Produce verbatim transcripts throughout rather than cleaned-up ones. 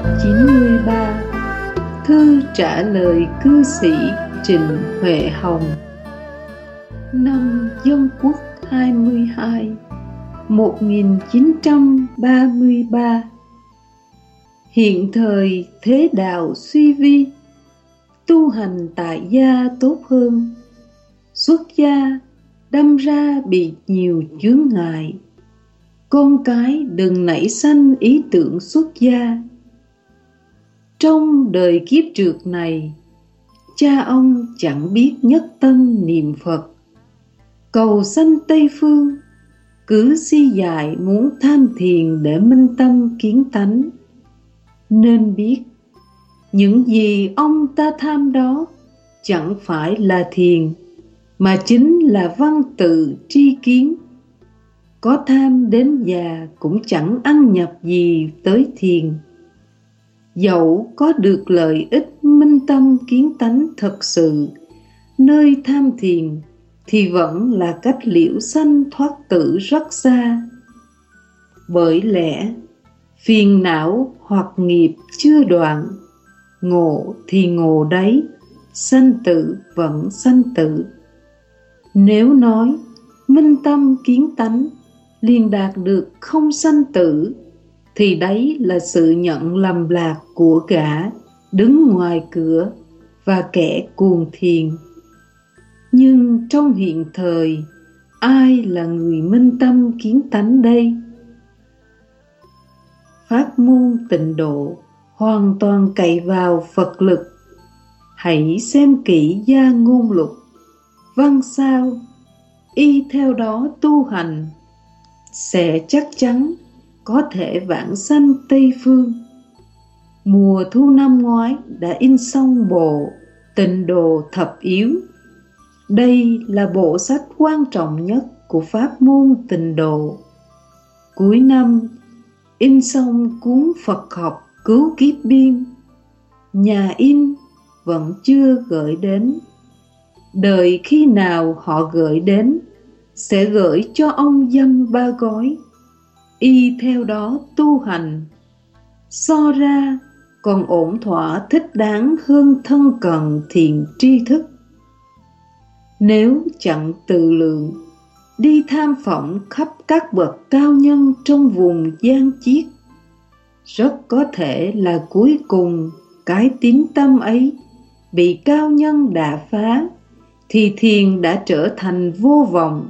chín mươi ba. Thư trả lời cư sĩ Trịnh Huệ Hồng. Năm Dân Quốc hai mươi hai, một nghìn chín trăm ba mươi ba. Hiện thời thế đạo suy vi, tu hành tại gia tốt hơn. Xuất gia đâm ra bị nhiều chướng ngại. Con cái đừng nảy sanh ý tưởng xuất gia. Trong đời kiếp trượt này, cha ông chẳng biết nhất tâm niệm Phật, cầu sanh Tây Phương, cứ si dại muốn tham thiền để minh tâm kiến tánh. Nên biết, những gì ông ta tham đó chẳng phải là thiền, mà chính là văn tự tri kiến. Có tham đến già cũng chẳng ăn nhập gì tới thiền. Dẫu có được lợi ích minh tâm kiến tánh thật sự, nơi tham thiền thì vẫn là cách liễu sanh thoát tử rất xa. Bởi lẽ phiền não hoặc nghiệp chưa đoạn, ngộ thì ngộ đấy, sanh tử vẫn sanh tử. Nếu nói minh tâm kiến tánh liền đạt được không sanh tử, thì đấy là sự nhận lầm lạc của gã đứng ngoài cửa và kẻ cuồng thiền. Nhưng trong hiện thời, ai là người minh tâm kiến tánh đây? Pháp môn tịnh độ hoàn toàn cậy vào Phật lực. Hãy xem kỹ gia ngôn lục, văn sao, y theo đó tu hành, sẽ chắc chắn có thể vãng sanh Tây Phương. Mùa thu năm ngoái đã in xong bộ Tịnh Độ Thập Yếu. Đây là bộ sách quan trọng nhất của pháp môn tịnh độ. Cuối năm in xong cuốn Phật học Cứu Kiếp Biên. Nhà in vẫn chưa gửi đến. Đợi khi nào họ gửi đến, sẽ gửi cho ông dăm ba gói. Y theo đó tu hành, so ra còn ổn thỏa thích đáng hơn thân cận thiền tri thức. Nếu chẳng tự lượng, đi tham phỏng khắp các bậc cao nhân trong vùng gian chiết, rất có thể là cuối cùng cái tín tâm ấy bị cao nhân đả phá, thì thiền đã trở thành vô vọng.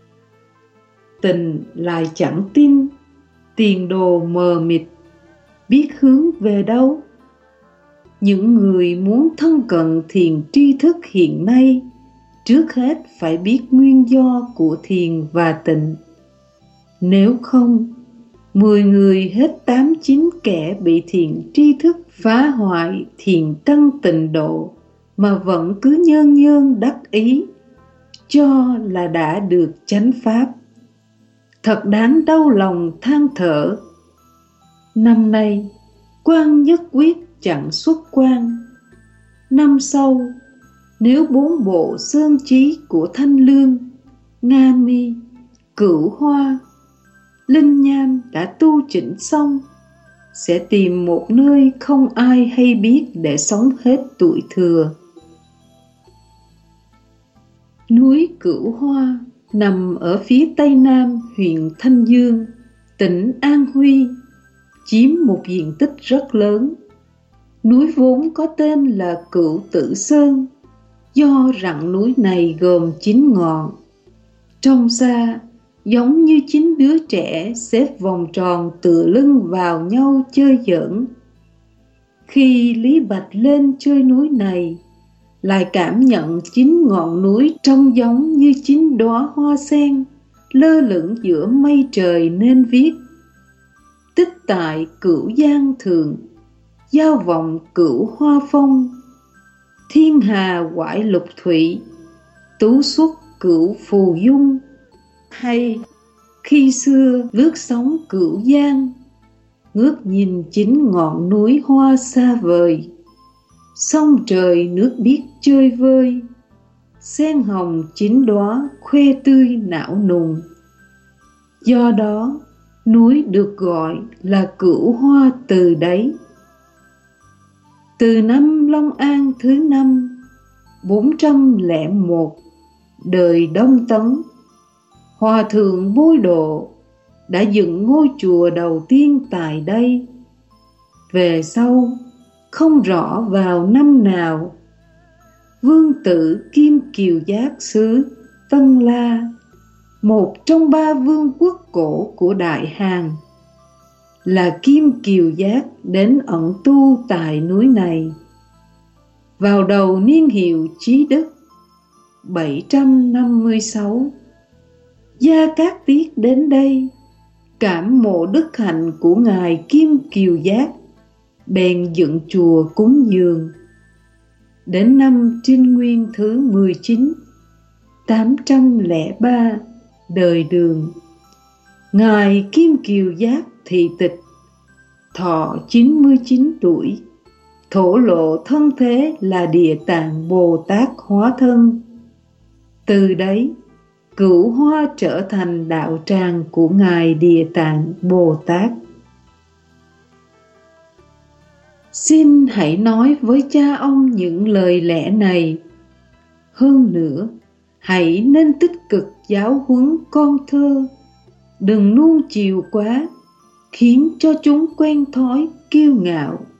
Tình lại chẳng tin, tiền đồ mờ mịt, biết hướng về đâu. Những người muốn thân cận thiền tri thức hiện nay, trước hết phải biết nguyên do của thiền và tịnh. Nếu không, mười người hết tám chín kẻ bị thiền tri thức phá hoại thiền căn tịnh độ, mà vẫn cứ nhơn nhơn đắc ý, cho là đã được chánh pháp. Thật đáng đau lòng than thở. Năm nay, quan nhất quyết chẳng xuất quan. Năm sau, nếu bốn bộ sơn chí của Thanh Lương, Nga Mi, Cửu Hoa, Linh Nham đã tu chỉnh xong, sẽ tìm một nơi không ai hay biết để sống hết tuổi thừa. Núi Cửu Hoa nằm ở phía tây nam huyện Thanh Dương, tỉnh An Huy, chiếm một diện tích rất lớn. Núi vốn có tên là Cửu Tử Sơn, do rặng núi này gồm chín ngọn. Trông xa, giống như chín đứa trẻ xếp vòng tròn tựa lưng vào nhau chơi giỡn. Khi Lý Bạch lên chơi núi này, lại cảm nhận chín ngọn núi trông giống như chín đóa hoa sen lơ lửng giữa mây trời, nên viết: tích tại Cửu Giang Thượng, giao vọng Cửu Hoa Phong, thiên hà quải lục thủy, tú xuất Cửu Phù Dung. Hay khi xưa lướt sóng Cửu Giang, ngước nhìn chín ngọn núi hoa xa vời, sông trời nước biếc chơi vơi, sen hồng chín đóa khoe tươi não nùng. Do đó núi được gọi là Cửu Hoa từ đấy. Từ năm Long An thứ năm bốn trăm lẻ một đời Đông Tấn, Hòa thượng Bối Độ đã dựng ngôi chùa đầu tiên tại đây. Về sau không rõ vào năm nào, Vương tử Kim Kiều Giác xứ Tân La, một trong ba vương quốc cổ của Đại Hàn, là Kim Kiều Giác đến ẩn tu tại núi này. Vào đầu niên hiệu Chí Đức bảy trăm năm mươi sáu, Gia Cát Tiết đến đây cảm mộ đức hạnh của ngài Kim Kiều Giác, bèn dựng chùa cúng dường. Đến năm Trinh Nguyên thứ mười chín, tám trăm lẻ ba đời Đường, ngài Kim Kiều Giác thị tịch, thọ chín mươi chín tuổi, thổ lộ thân thế là Địa Tạng Bồ Tát hóa thân. Từ đấy, Cửu Hoa trở thành đạo tràng của ngài Địa Tạng Bồ Tát. Xin hãy nói với cha ông những lời lẽ này. Hơn nữa, hãy nên tích cực giáo huấn con thơ, đừng nuông chiều quá, khiến cho chúng quen thói kiêu ngạo.